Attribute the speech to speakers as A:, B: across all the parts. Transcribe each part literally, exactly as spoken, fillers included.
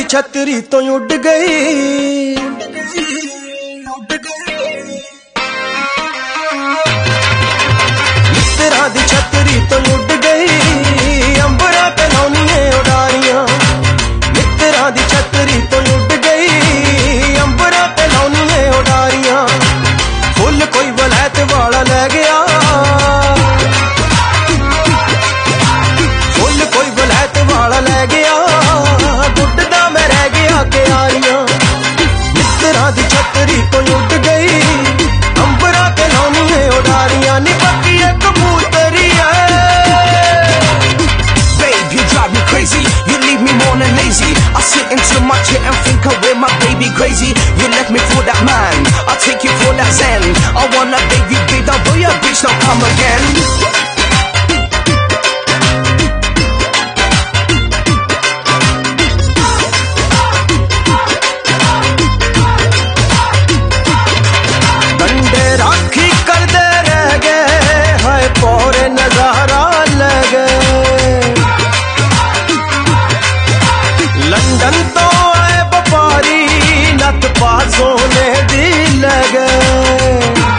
A: छतरी तो उड़ गई, मित्तरां दी छतरी तो उड़ गई, अंबरा ते लौनिए उडारियां। मित्तरां दी छतरी तो उड़ गई, अंबरा ते लौनिए उडारियां। फुल कोई वलैत वाला ले गया, फुल कोई वलैत वाला ले गया, गुड्डदा मैं रह गया क्यारियां। मित्तरां दी छतरी तो उड़ गई, अंबरा ते लौनिए उडारियां। नी पक्की एक कबूतरी है।
B: Babe, you drive me crazy, you leave me more than lazy. I sit into my chair and think of where my baby crazy. You left me for that man, I'll take you for that zen. I wanna baby, big dog, boy, your bitch don't come again.
A: डंडे राखी कर दे रह गए, हाय पौरे नजारा ले गए। London तो आए व्यापारी, नत पा सोने दी ले गए।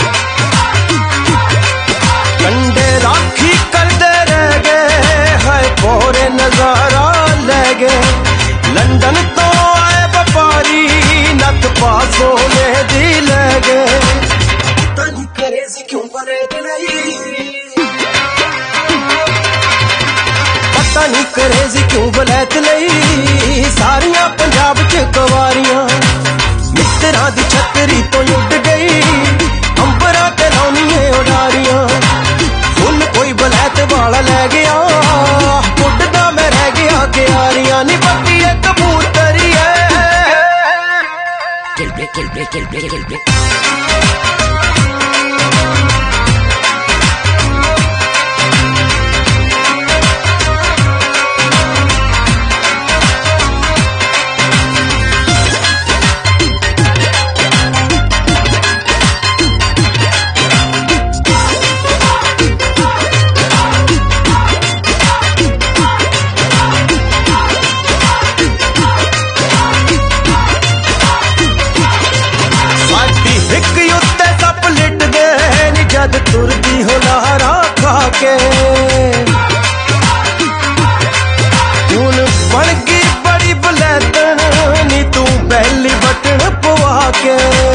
A: डंडे राखी कर दे रह गए, हाय पौरे नजारा ले गए। लंदन तो आए व्यापारी, नत पा सोने दी ले गए। क्यों वलैत नहीं, पता नहीं करेजी क्यों वलैत नहीं, सारियां पंजाब च कवारियां। मित्तरां दी छतरी तो उड़ गई, अंबरा ते लौनिए उडारियां। फुल कोई वलैत वाला ले गया, गुड्डदा मैं रह गया क्यारियां। नी पक्की एक कबूतरी है। जद तुरदी हो लहरा खा के, हुन बन गई बड़ी बलैतन, नी तू बैली बटन पवा के।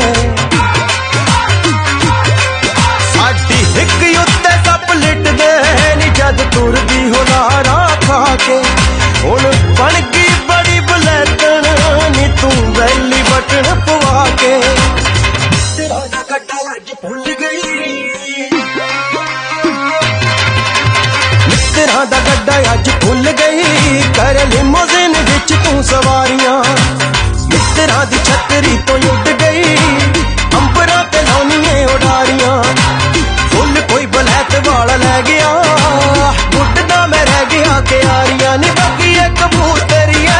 A: साडी हिक उत्ते सप लिट दे, नी जद तुरदी हो लहरा खा के। हुन बन गई बड़ी बलैतन, नी तू बैली बटन पवा के। तेरा गड्डा अज भुल गई, मित्तरां दा गड्डा अज भुल गई, कर लिमोजिन विच तू सवारियां। मित्तरां दी छतरी तो उड़ गई, अंबरा ते लौनिए उडारियां। फुल कोई वलैत वाला ले गया, गुड्डदा मैं रह गया क्यारियां। नी बाकी एक कबूतरी है।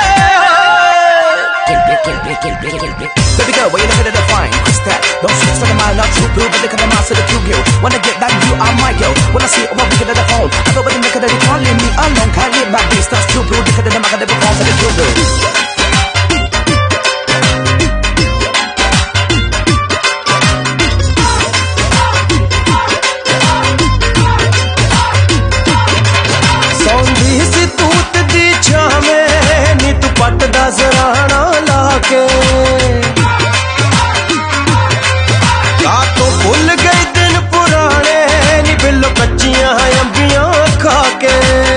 B: Baby girl, why you looking at the fine? What's that? Don't switch to the mind, not too blue, but look at the mouse of the cute girl. When I get back to you, I might go. When I see it, I'm looking at the phone. I go with the nigga that you can't leave me alone. Can't leave my beast, that's too blue. Look at the nigga that performs at the cute girl. पट दा जराना लाके, का तो भुल गई दिन पुराने, नी बिल्लो कच्चियां अंबियां खाके।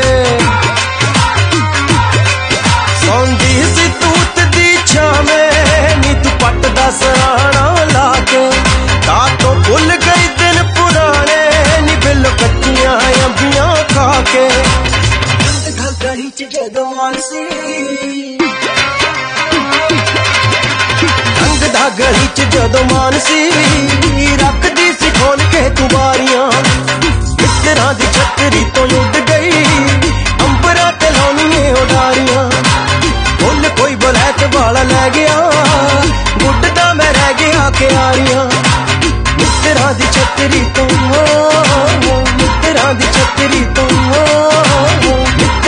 B: सौंदी सी तूत दी छावें, नी तू पट दा जराना लाके। का तो भुल गई दिन पुराने, नी बिल्लो कच्चियां अंबियां खाके। गली च जदों आसी, गली च जदों मानसी, रखदी सी खोल के तू बारियां। मित्तरां दी छतरी तो उड़ गई, अंबरा ते लौनिए उडारियां। फुल कोई वलैत वाला ले गया, गुड्डदा मैं रह गया क्यारियां। मित्तरां दी छतरी तो, मित्तरां दी छतरी तो।